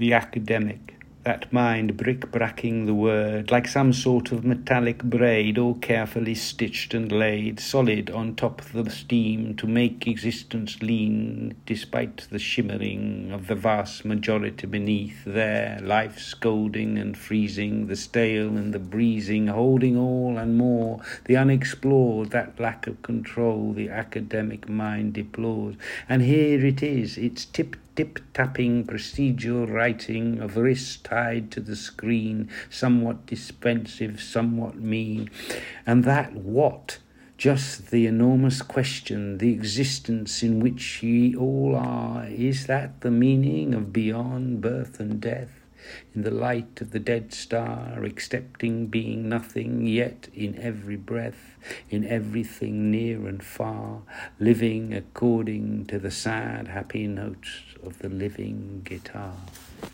the academic, that mind brick-bracking the word, like some sort of metallic braid, all carefully stitched and laid, solid on top of the steam to make existence lean, despite the shimmering of the vast majority beneath there, life scolding and freezing, the stale and the breezing, holding all and more, the unexplored, that lack of control the academic mind deplores. And here it is, its tip-tapping procedural writing of wrists tied to the screen, somewhat defensive, somewhat mean. And that what? Just the enormous question, the existence in which ye all are, is that the meaning of beyond birth and death? In the light of the dead star, accepting being nothing, yet in every breath, in everything near and far, living according to the sad, happy notes of the living guitar.